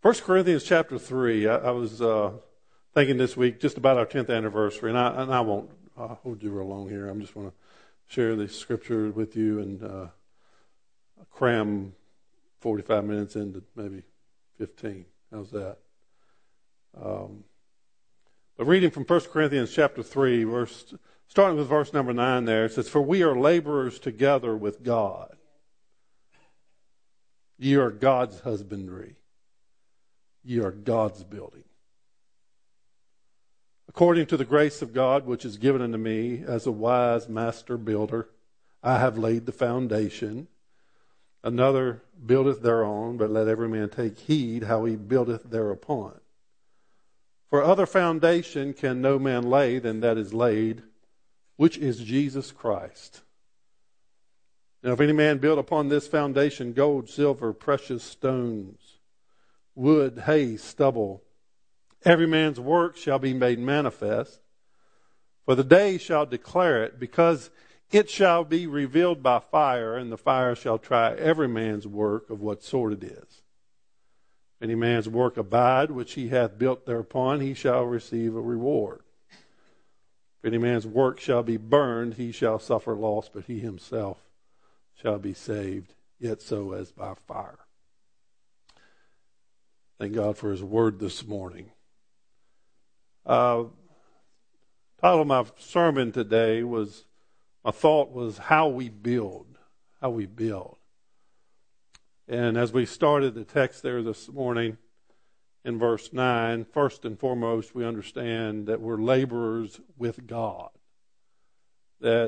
1 Corinthians chapter 3, I was thinking this week just about our 10th anniversary, and I won't hold you real long here. I'm just going to share the scripture with you and cram 45 minutes into maybe 15. How's that? But reading from 1 Corinthians chapter 3, starting with verse number 9 there, it says, "For we are laborers together with God. Ye are God's husbandry. Ye are God's building. According to the grace of God which is given unto me as a wise master builder, I have laid the foundation. Another buildeth thereon, but let every man take heed how he buildeth thereupon. For other foundation can no man lay than that is laid, which is Jesus Christ. Now if any man build upon this foundation gold, silver, precious stones, wood, hay, stubble, every man's work shall be made manifest, for the day shall declare it, because it shall be revealed by fire, and the fire shall try every man's work of what sort it is. If any man's work abide, which he hath built thereupon, he shall receive a reward. If any man's work shall be burned, he shall suffer loss, but he himself shall be saved, yet so as by fire." Thank God for His Word this morning. Title of my sermon today my thought was how we build. How we build. And as we started the text there this morning in verse 9, first and foremost we understand that we're laborers with God. That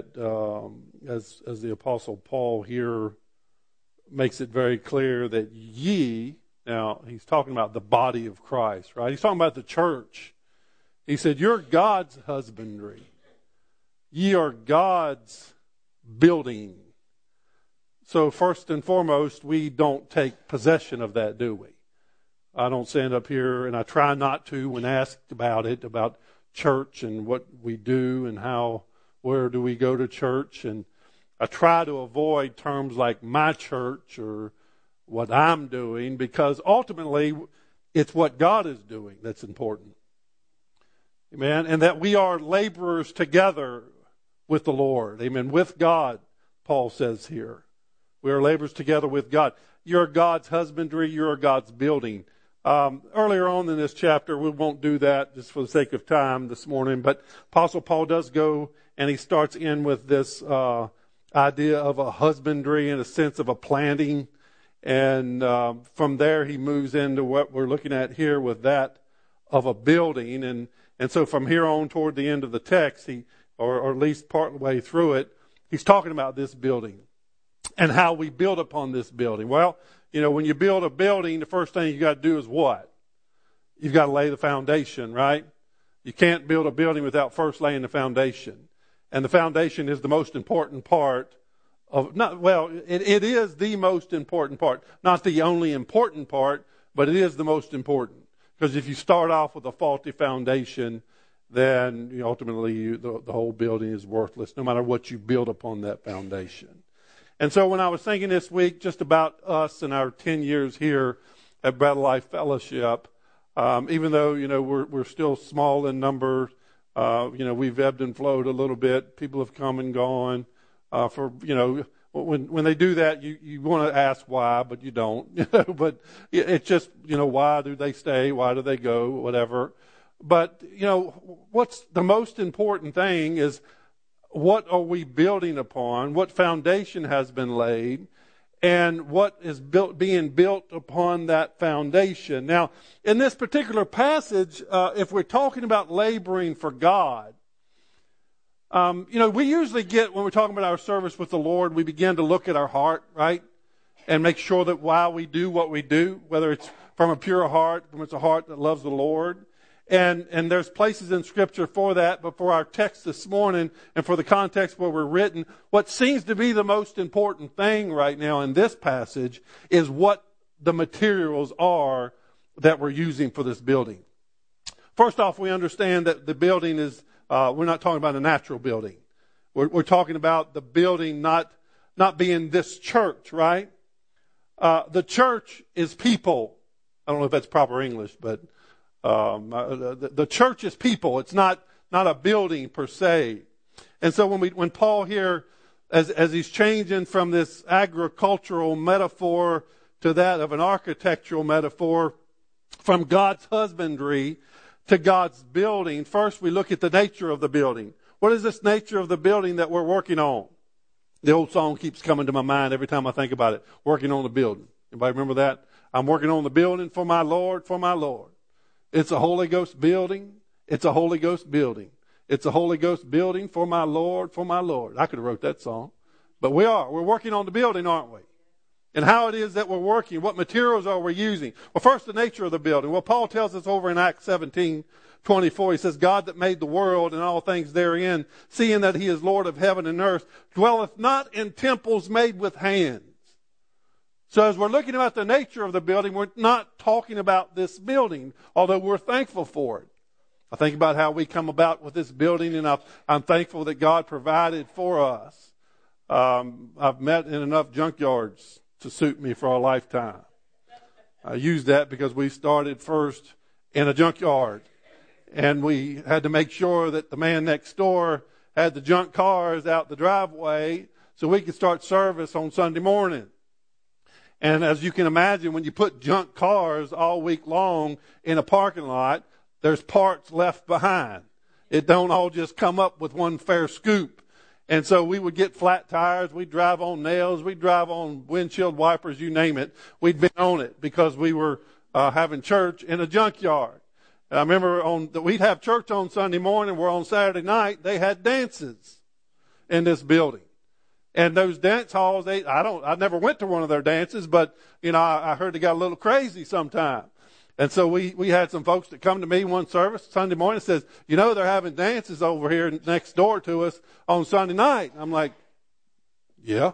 as the Apostle Paul here makes it very clear that ye, now he's talking about the body of Christ, right? He's talking about the church. He said, you're God's husbandry. Ye are God's building. So first and foremost, we don't take possession of that, do we? I don't stand up here, and I try not to when asked about church and what we do and where do we go to church. And I try to avoid terms like my church or what I'm doing, because ultimately it's what God is doing that's important. Amen. And that we are laborers together with the Lord. Amen. With God, Paul says here. We are laborers together with God. You're God's husbandry. You're God's building. Earlier on in this chapter, we won't do that just for the sake of time this morning, but Apostle Paul does go and he starts in with this idea of a husbandry in a sense of a planting. And from there, he moves into what we're looking at here with that of a building. And so from here on toward the end of the text, or at least part way through it, he's talking about this building and how we build upon this building. Well, when you build a building, the first thing you got to do is what? You've got to lay the foundation, right? You can't build a building without first laying the foundation. And the foundation is the most important part it is the most important part. Not the only important part, but it is the most important. Because if you start off with a faulty foundation, then ultimately the whole building is worthless, no matter what you build upon that foundation. And so when I was thinking this week just about us and our 10 years here at Bread of Life Fellowship, even though we're still small in number, we've ebbed and flowed a little bit. People have come and gone. When they do that, you want to ask why, but you don't. But it's just, why do they stay? Why do they go? Whatever. But, what's the most important thing is what are we building upon? What foundation has been laid? And what is being built upon that foundation? Now, in this particular passage, if we're talking about laboring for God, we usually when we're talking about our service with the Lord, we begin to look at our heart, right? And make sure that why we do what we do, whether it's from a pure heart, from it's a heart that loves the Lord. And there's places in Scripture for that, but for our text this morning and for the context where we're written, what seems to be the most important thing right now in this passage is what the materials are that we're using for this building. First off, we understand that the building is, we're not talking about a natural building. We're talking about the building not being this church, right? The church is people. I don't know if that's proper English, but the church is people. It's not a building per se. And so when Paul here, as he's changing from this agricultural metaphor to that of an architectural metaphor, from God's husbandry to God's building, first we look at the nature of the building. What is this nature of the building that we're working on? The old song keeps coming to my mind every time I think about it. Working on the building. Anybody remember that? I'm working on the building for my Lord, for my Lord. It's a Holy Ghost building. It's a Holy Ghost building. It's a Holy Ghost building for my Lord, for my Lord. I could have wrote that song. But we're working on the building, aren't we? And how it is that we're working. What materials are we using? Well, first, the nature of the building. Well, Paul tells us over in Acts 17:24, he says, God that made the world and all things therein, seeing that he is Lord of heaven and earth, dwelleth not in temples made with hands. So as we're looking at the nature of the building, we're not talking about this building, although we're thankful for it. I think about how we come about with this building, and I'm thankful that God provided for us. I've met in enough junkyards to suit me for a lifetime. I use that because we started first in a junkyard, and we had to make sure that the man next door had the junk cars out the driveway so we could start service on Sunday morning. And as you can imagine, when you put junk cars all week long in a parking lot, there's parts left behind. It don't all just come up with one fair scoop. And so we would get flat tires. We'd drive on nails. We'd drive on windshield wipers, you name it. We'd been on it because we were having church in a junkyard. And I remember we'd have church on Sunday morning, where on Saturday night they had dances in this building. And those dance halls, I never went to one of their dances, but I heard they got a little crazy sometime. And so we had some folks that come to me one service Sunday morning and says, they're having dances over here next door to us on Sunday night. I'm like, yeah.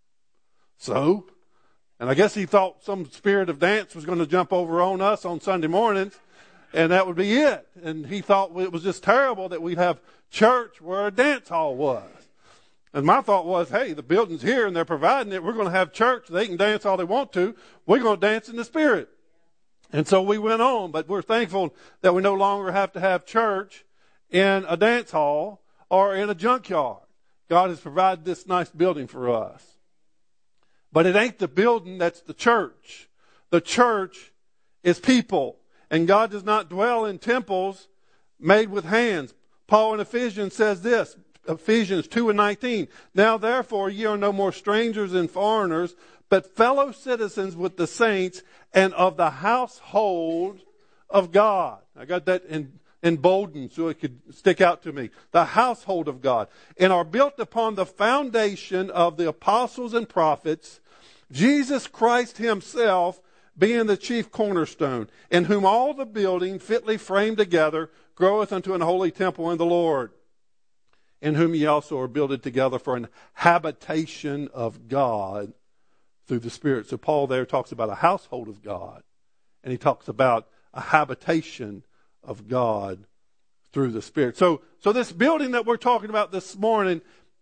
So? And I guess he thought some spirit of dance was going to jump over on us on Sunday mornings, and that would be it. And he thought it was just terrible that we'd have church where a dance hall was. And my thought was, hey, the building's here and they're providing it. We're going to have church. They can dance all they want to. We're going to dance in the Spirit. And so we went on, but we're thankful that we no longer have to have church in a dance hall or in a junkyard. God has provided this nice building for us. But it ain't the building that's the church. The church is people. And God does not dwell in temples made with hands. Paul in Ephesians says this, Ephesians 2:19. Now therefore ye are no more strangers and foreigners, but fellow citizens with the saints and of the household of God. I got that emboldened so it could stick out to me. The household of God. And are built upon the foundation of the apostles and prophets, Jesus Christ himself being the chief cornerstone, in whom all the building fitly framed together groweth unto an holy temple in the Lord, in whom ye also are builded together for an habitation of God through the Spirit. So Paul there talks about a household of God, and he talks about a habitation of God through the Spirit. So this building that we're talking about this morning,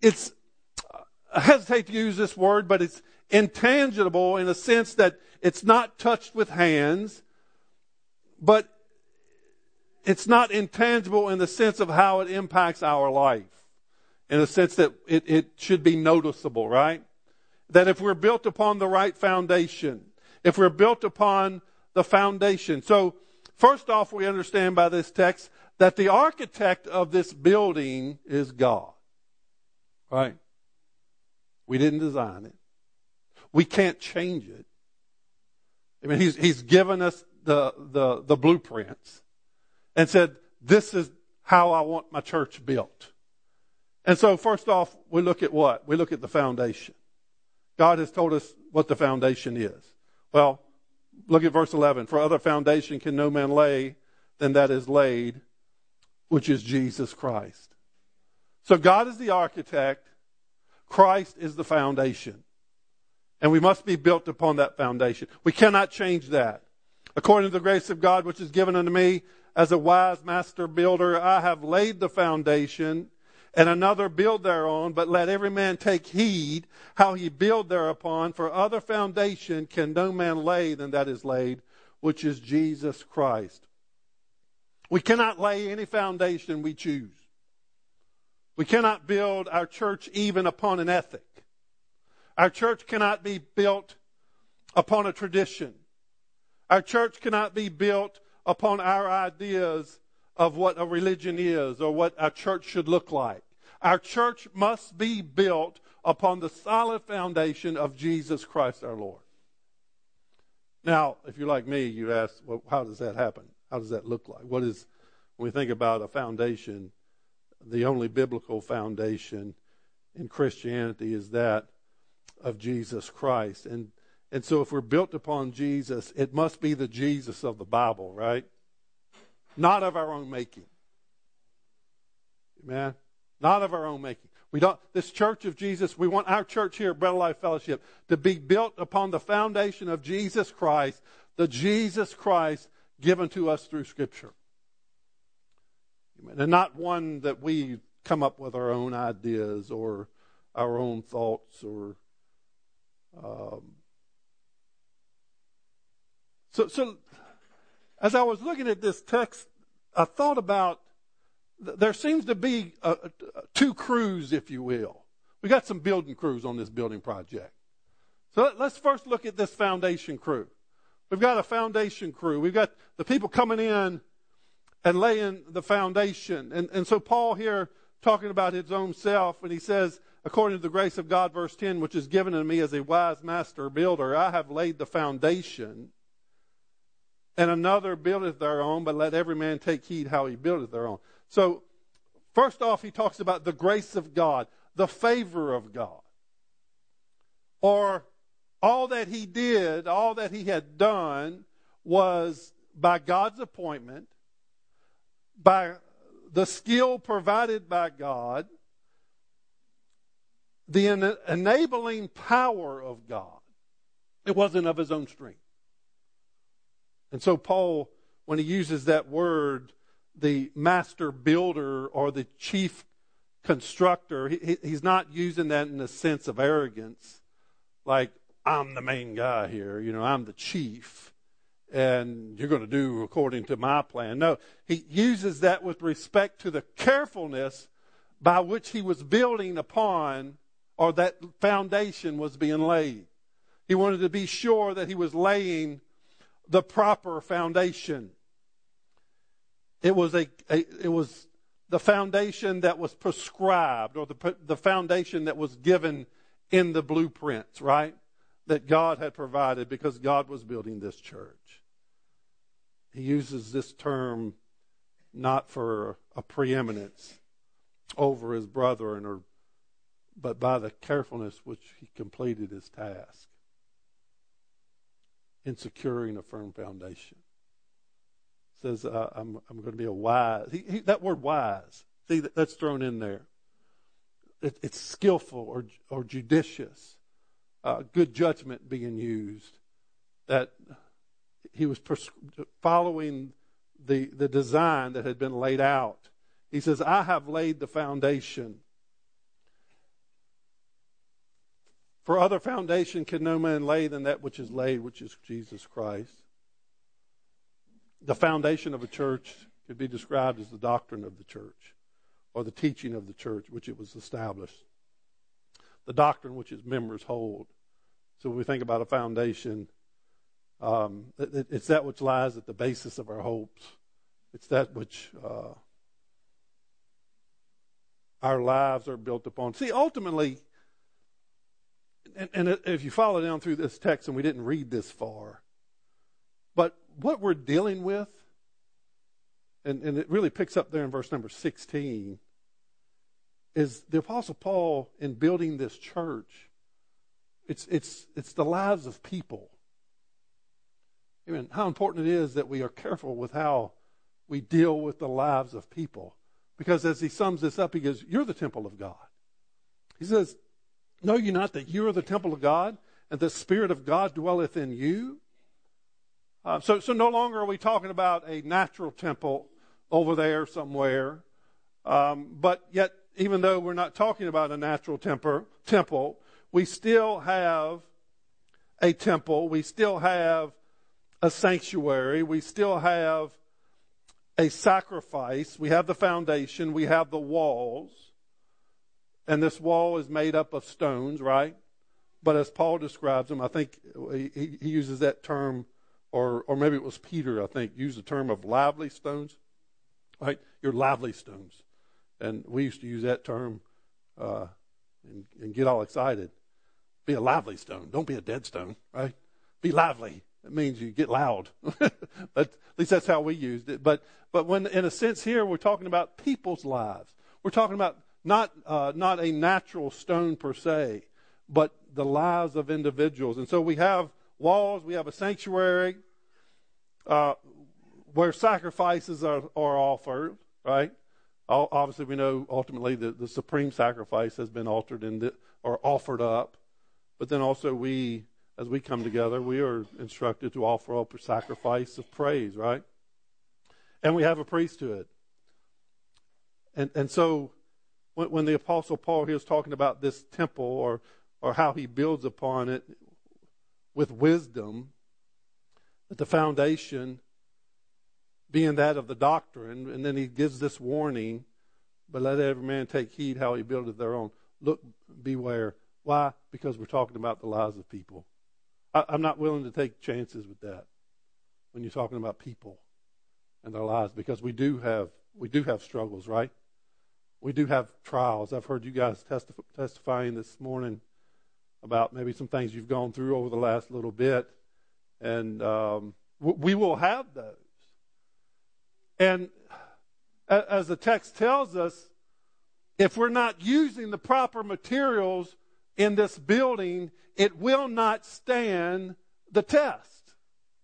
I hesitate to use this word, but it's intangible in a sense that it's not touched with hands, but it's not intangible in the sense of how it impacts our life, in a sense that it should be noticeable, right? That if we're built upon the right foundation, if we're built upon the foundation. So first off, we understand by this text that the architect of this building is God, right? We didn't design it. We can't change it. I mean, he's given us the blueprints and said, this is how I want my church built. And so first off, we look at what? We look at the foundation. God has told us what the foundation is. Well, look at verse 11. For other foundation can no man lay than that is laid, which is Jesus Christ. So God is the architect. Christ is the foundation. And we must be built upon that foundation. We cannot change that. According to the grace of God, which is given unto me as a wise master builder, I have laid the foundation, and another build thereon, but let every man take heed how he build thereupon, for other foundation can no man lay than that is laid, which is Jesus Christ. We cannot lay any foundation we choose. We cannot build our church even upon an ethic. Our church cannot be built upon a tradition. Our church cannot be built upon our ideas of what a religion is or what a church should look like. Our church must be built upon the solid foundation of Jesus Christ our Lord. Now, if you're like me, you ask, well, how does that happen? How does that look like? When we think about a foundation, the only biblical foundation in Christianity is that of Jesus Christ. And so if we're built upon Jesus, it must be the Jesus of the Bible, right? Not of our own making. Amen? Not of our own making. This church of Jesus, we want our church here at Bread of Life Fellowship to be built upon the foundation of Jesus Christ, the Jesus Christ given to us through Scripture. Amen. And not one that we come up with our own ideas or our own thoughts or So as I was looking at this text, I thought about there seems to be two crews, if you will. We got some building crews on this building project. So let's first look at this foundation crew. We've got a foundation crew. We've got the people coming in and laying the foundation. And so Paul here talking about his own self, and he says, according to the grace of God, verse 10, which is given to me as a wise master builder, I have laid the foundation, and another buildeth thereon, but let every man take heed how he buildeth thereon. So, first off, he talks about the grace of God, the favor of God. Or all that he did, all that he had done was by God's appointment, by the skill provided by God, the enabling power of God. It wasn't of his own strength. And so Paul, when he uses that word, the master builder or the chief constructor, he's not using that in a sense of arrogance, like, I'm the main guy here, I'm the chief, and you're going to do according to my plan. No, he uses that with respect to the carefulness by which he was building upon, or that foundation was being laid. He wanted to be sure that he was laying the proper foundation. It was the foundation that was prescribed, or the foundation that was given in the blueprints, right? That God had provided because God was building this church. He uses this term not for a preeminence over his brethren, but by the carefulness which he completed his task in securing a firm foundation. Says, I'm going to be a wise. That word wise, see, that's thrown in there. It's skillful or judicious. Good judgment being used. That he was following the design that had been laid out. He says, I have laid the foundation. For other foundation can no man lay than that which is laid, which is Jesus Christ. The foundation of a church could be described as the doctrine of the church, or the teaching of the church, which it was established. The doctrine which its members hold. So when we think about a foundation, it's that which lies at the basis of our hopes. It's that which our lives are built upon. See, ultimately, and if you follow down through this text, and we didn't read this far, but what we're dealing with, and it really picks up there in verse number 16, is the Apostle Paul, in building this church, it's the lives of people. I mean, how important it is that we are careful with how we deal with the lives of people. Because as he sums this up, he goes, you're the temple of God. He says, know you not that you are the temple of God, and the Spirit of God dwelleth in you? So no longer are we talking about a natural temple over there somewhere. But yet, even though we're not talking about a natural temple, we still have a temple. We still have a sanctuary. We still have a sacrifice. We have the foundation. We have the walls. And this wall is made up of stones, right? But as Paul describes them, I think he uses that term, or maybe it was Peter, I think, used the term of lively stones. Right? You're lively stones. And we used to use that term and get all excited. Be a lively stone. Don't be a dead stone, right? Be lively. It means you get loud. At least that's how we used it. But when, in a sense here, we're talking about people's lives. We're talking about not a natural stone per se, but the lives of individuals. And so we have walls, we have a sanctuary where sacrifices are offered, right? Obviously, we know ultimately the supreme sacrifice has been altered or offered up. But then also as we come together, we are instructed to offer up a sacrifice of praise, right? And we have a priesthood. And so when the Apostle Paul here is talking about this temple or how he builds upon it with wisdom, that the foundation being that of the doctrine, and then he gives this warning, but let every man take heed how he buildeth their own. Look, beware. Why? Because we're talking about the lives of people. I'm not willing to take chances with that when you're talking about people and their lives, because we do have struggles, right? We do have trials. I've heard you guys testifying this morning about maybe some things you've gone through over the last little bit, and we will have those. And as the text tells us, if we're not using the proper materials in this building, it will not stand the test.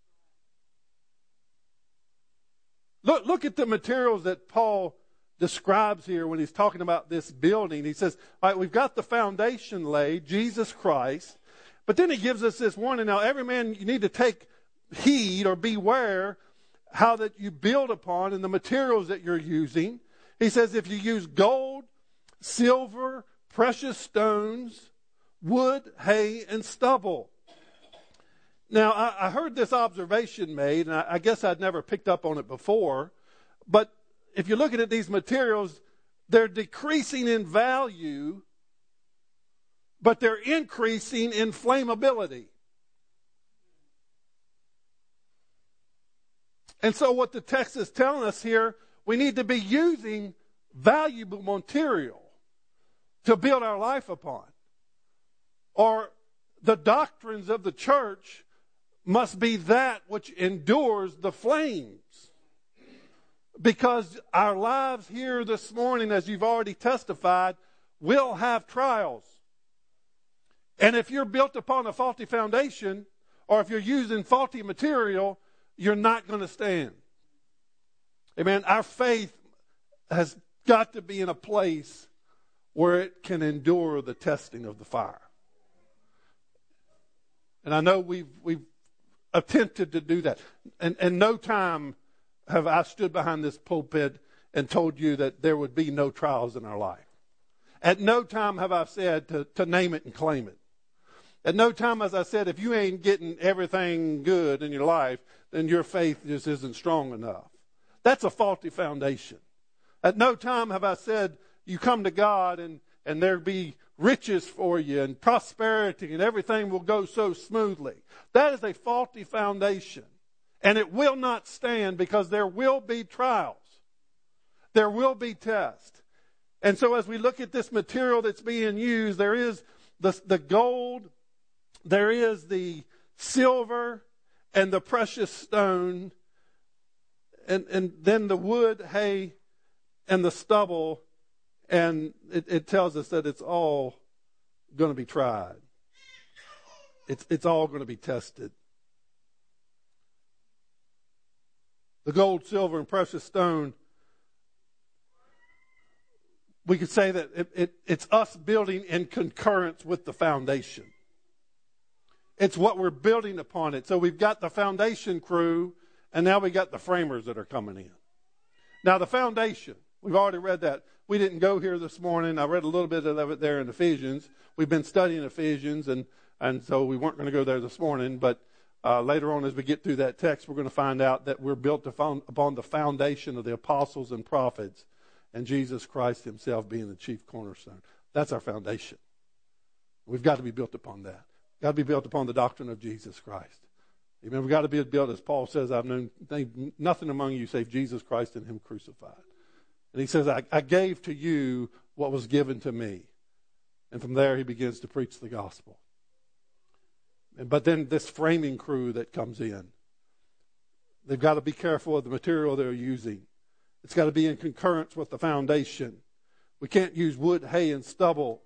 Look at the materials that Paul describes here when he's talking about this building. He says, all right, we've got the foundation laid, Jesus Christ, but then he gives us this warning. Now, every man, you need to take heed or beware how that you build upon and the materials that you're using. He says if you use gold, silver, precious stones, wood, hay, and stubble. Now, I heard this observation made, and I guess I'd never picked up on it before, but if you're looking at these materials, they're decreasing in value, but they're increasing in flammability. And so what the text is telling us here, we need to be using valuable material to build our life upon. Or the doctrines of the church must be that which endures the flames. Because our lives here this morning, as you've already testified, will have trials. And if you're built upon a faulty foundation, or if you're using faulty material, you're not going to stand. Amen. Our faith has got to be in a place where it can endure the testing of the fire. And I know we've attempted to do that. And no time have I stood behind this pulpit and told you that there would be no trials in our life. At no time have I said to name it and claim it. At no time has I said, if you ain't getting everything good in your life, then your faith just isn't strong enough. That's a faulty foundation. At no time have I said, you come to God and there be riches for you and prosperity and everything will go so smoothly. That is a faulty foundation. And it will not stand because there will be trials. There will be tests. And so as we look at this material that's being used, there is the gold, there is the silver and the precious stone, and then the wood, hay, and the stubble, and it tells us that it's all going to be tried. It's all going to be tested. The gold, silver, and precious stone, we could say that it's us building in concurrence with the foundation. It's what we're building upon it. So we've got the foundation crew, and now we got the framers that are coming in. Now the foundation, we've already read that. We didn't go here this morning. I read a little bit of it there in Ephesians. We've been studying Ephesians, and so we weren't going to go there this morning. But Later on, as we get through that text, we're going to find out that we're built upon the foundation of the apostles and prophets, and Jesus Christ himself being the chief cornerstone. That's our foundation. We've got to be built upon that. We've got to be built upon the doctrine of Jesus Christ. Amen. We've got to be built, as Paul says, I've known nothing among you save Jesus Christ and him crucified. And he says, I gave to you what was given to me. And from there he begins to preach the gospel. But then this framing crew that comes in, they've got to be careful of the material they're using. It's got to be in concurrence with the foundation. We can't use wood, hay, and stubble,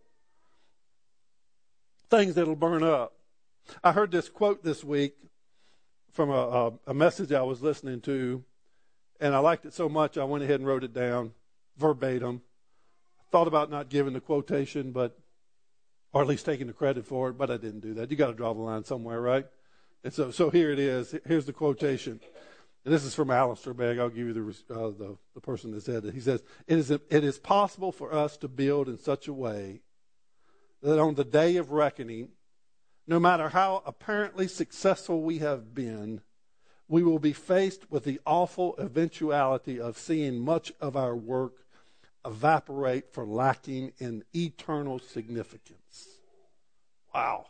things that'll burn up. I heard this quote this week from a message I was listening to, and I liked it so much I went ahead and wrote it down verbatim. I thought about not giving the quotation, or at least taking the credit for it, but I didn't do that. You got to draw the line somewhere, right? And so here it is. Here's the quotation. And this is from Alistair Begg. I'll give you the person that said it. He says, it is possible for us to build in such a way that on the day of reckoning, no matter how apparently successful we have been, we will be faced with the awful eventuality of seeing much of our work evaporate for lacking in eternal significance. Wow.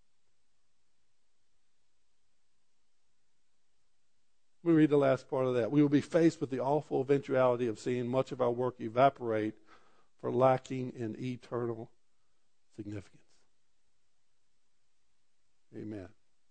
Let me read the last part of that. We will be faced with the awful eventuality of seeing much of our work evaporate for lacking in eternal significance. Amen.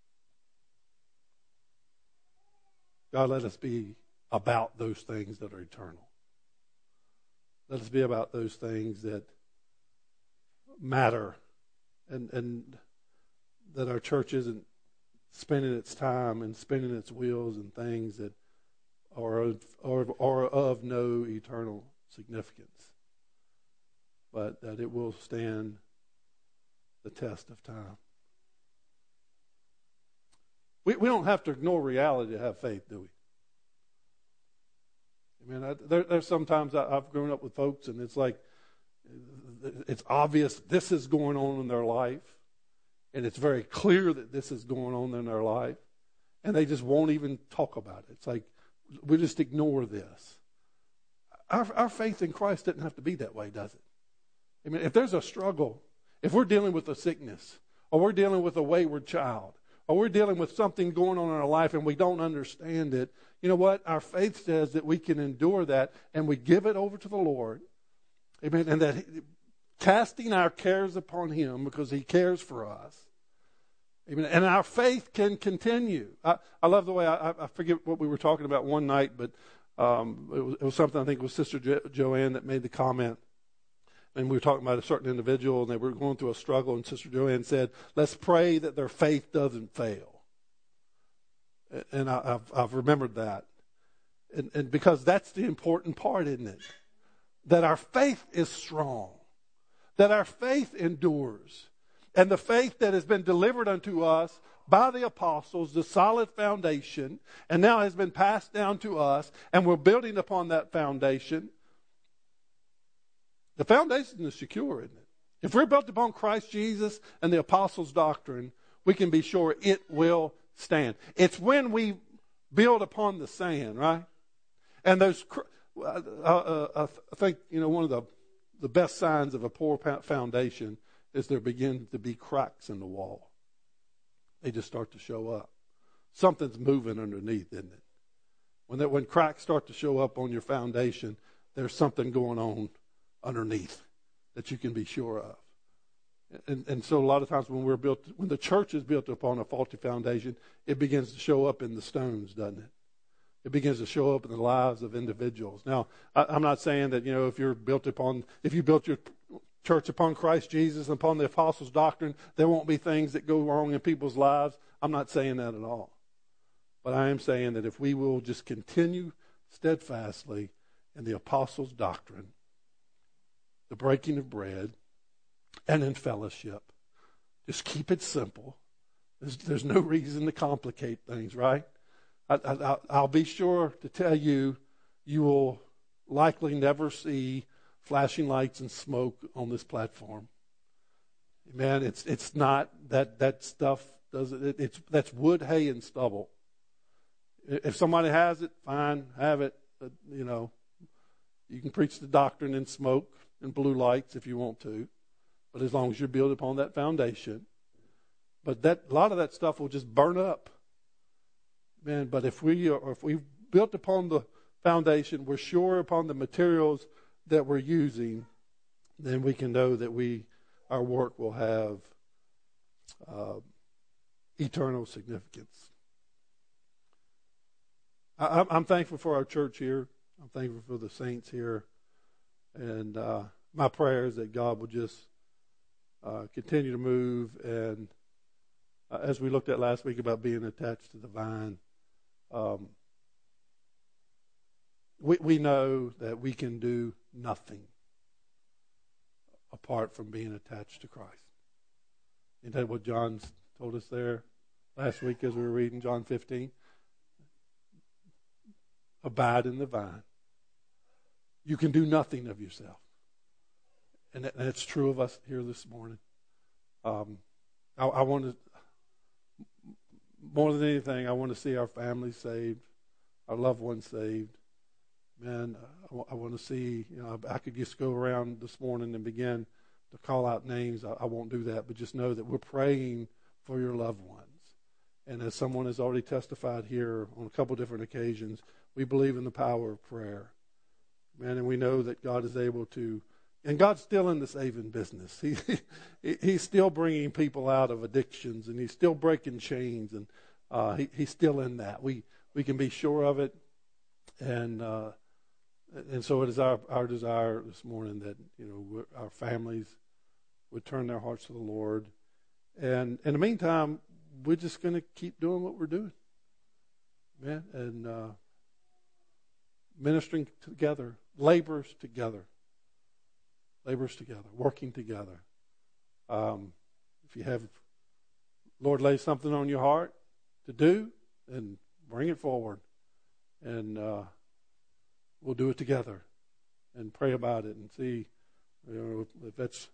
God, let us be about those things that are eternal. Let us be about those things that matter, and that our church isn't spending its time and spinning its wheels and things that are of no eternal significance, but that it will stand the test of time. We don't have to ignore reality to have faith, do we? I mean, there's sometimes I've grown up with folks, and it's like, it's obvious this is going on in their life, and it's very clear that this is going on in their life, and they just won't even talk about it. It's like, we just ignore this. Our faith in Christ doesn't have to be that way, does it? I mean, if there's a struggle, if we're dealing with a sickness, or we're dealing with a wayward child, or we're dealing with something going on in our life and we don't understand it, you know what? Our faith says that we can endure that, and we give it over to the Lord. Amen. And that casting our cares upon him because he cares for us. Amen. And our faith can continue. I love the way, I forget what we were talking about one night, but it was something, I think it was Sister Joanne that made the comment. And we were talking about a certain individual, and they were going through a struggle, and Sister Joanne said, let's pray that their faith doesn't fail. And I've remembered that. And because that's the important part, isn't it? That our faith is strong. That our faith endures. And the faith that has been delivered unto us by the apostles, the solid foundation, and now has been passed down to us, and we're building upon that foundation. The foundation is secure, isn't it? If we're built upon Christ Jesus and the apostles' doctrine, we can be sure it will stand. It's when we build upon the sand, right? And those, I think, one of the best signs of a poor foundation is there begin to be cracks in the wall. They just start to show up. Something's moving underneath, isn't it? When cracks start to show up on your foundation, there's something going on underneath that you can be sure of. And so a lot of times when the church is built upon a faulty foundation, it begins to show up in the stones, doesn't it? It begins to show up in the lives of individuals. Now, I'm not saying that, if you built your church upon Christ Jesus and upon the apostles' doctrine, there won't be things that go wrong in people's lives. I'm not saying that at all. But I am saying that if we will just continue steadfastly in the apostles' doctrine, the breaking of bread, and in fellowship. Just keep it simple. There's no reason to complicate things, right? I'll be sure to tell you, you will likely never see flashing lights and smoke on this platform. Man, it's not that stuff That's wood, hay, and stubble. If somebody has it, fine, have it. You can preach the doctrine in smoke and blue lights if you want to, but as long as you're built upon that foundation. But a lot of that stuff will just burn up, man. But if we built upon the foundation, we're sure upon the materials that we're using, then we can know that our work will have eternal significance. I'm thankful for our church here. I'm thankful for the saints here. And my prayer is that God will just continue to move. And as we looked at last week about being attached to the vine, we know that we can do nothing apart from being attached to Christ. Isn't that what John told us there last week as we were reading John 15? Abide in the vine. You can do nothing of yourself. And that's true of us here this morning. I want to, more than anything, I want to see our families saved, our loved ones saved. Man, I want to see, I could just go around this morning and begin to call out names. I won't do that, but just know that we're praying for your loved ones. And as someone has already testified here on a couple different occasions, we believe in the power of prayer. Man, and we know that God is able to, and God's still in the saving business. He's still bringing people out of addictions, and He's still breaking chains, and He's still in that. We can be sure of it, and so it is our desire this morning that our families would turn their hearts to the Lord, and in the meantime, we're just going to keep doing what we're doing, man, and ministering together, labors together, working together. If you have, Lord, lay something on your heart to do, then bring it forward, and we'll do it together, and pray about it, and see, if that's.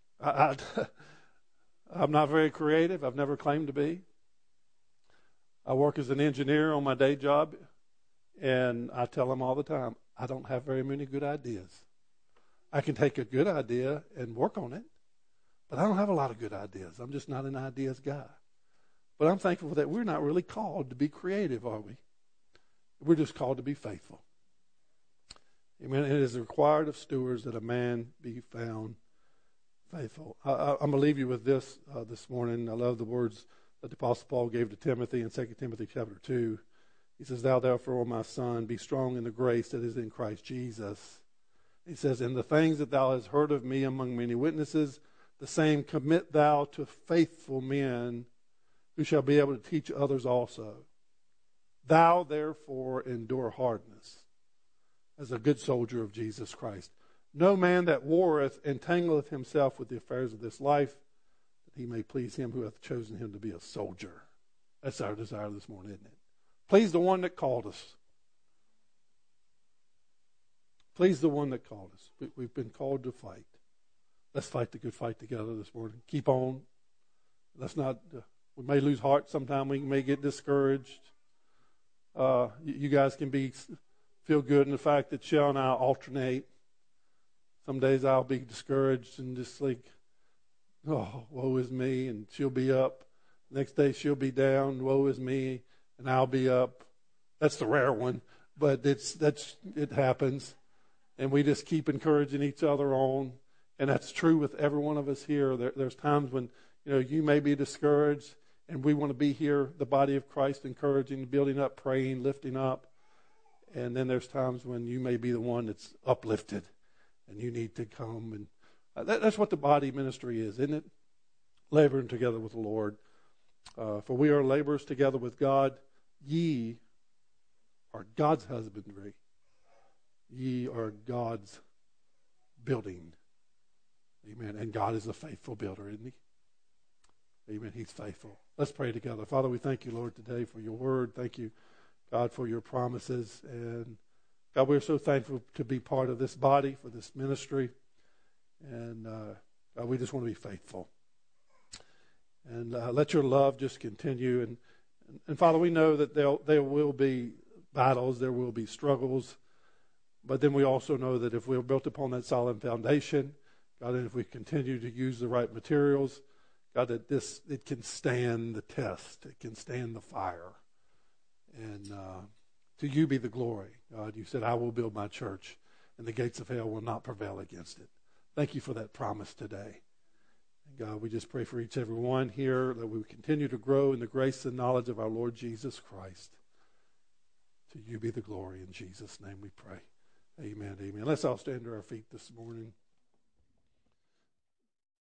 I'm not very creative. I've never claimed to be. I work as an engineer on my day job, and I tell them all the time, I don't have very many good ideas. I can take a good idea and work on it, but I don't have a lot of good ideas. I'm just not an ideas guy. But I'm thankful that we're not really called to be creative, are we? We're just called to be faithful. Amen. It is required of stewards that a man be found faithful. I'm going to leave you with this this morning. I love the words that the Apostle Paul gave to Timothy in 2 Timothy chapter 2. He says, "Thou therefore, my son, be strong in the grace that is in Christ Jesus." He says, "In the things that thou hast heard of me among many witnesses, the same commit thou to faithful men who shall be able to teach others also. Thou therefore endure hardness as a good soldier of Jesus Christ. No man that warreth entangleth himself with the affairs of this life, that he may please him who hath chosen him to be a soldier." That's our desire this morning, isn't it? Please the one that called us. Please the one that called us. We've been called to fight. Let's fight the good fight together this morning. Keep on. Let's not, we may lose heart sometime. We may get discouraged. You guys can feel good in the fact that Shell and I alternate. Some days I'll be discouraged and just like, oh, woe is me, and she'll be up. Next day she'll be down, woe is me, and I'll be up. That's the rare one, but it happens. And we just keep encouraging each other on. And that's true with every one of us here. There's times when, you may be discouraged, and we want to be here, the body of Christ, encouraging, building up, praying, lifting up. And then there's times when you may be the one that's uplifted, and you need to come. And that's what the body ministry is, isn't it? Laboring together with the Lord. For we are laborers together with God. Ye are God's husbandry. Ye are God's building. Amen. And God is a faithful builder, isn't He? Amen. He's faithful. Let's pray together. Father, we thank you, Lord, today for your word. Thank you, God, for your promises. And God, we're so thankful to be part of this body, for this ministry. And God, we just want to be faithful. And let your love just continue. And Father, we know that there will be battles, there will be struggles. But then we also know that if we're built upon that solid foundation, God, and if we continue to use the right materials, God, that it can stand the test. It can stand the fire. And to you be the glory. God, you said, I will build my church, and the gates of hell will not prevail against it. Thank you for that promise today. And God, we just pray for each every one here that we continue to grow in the grace and knowledge of our Lord Jesus Christ. To you be the glory. In Jesus' name we pray. Amen. Amen. Let's all stand to our feet this morning.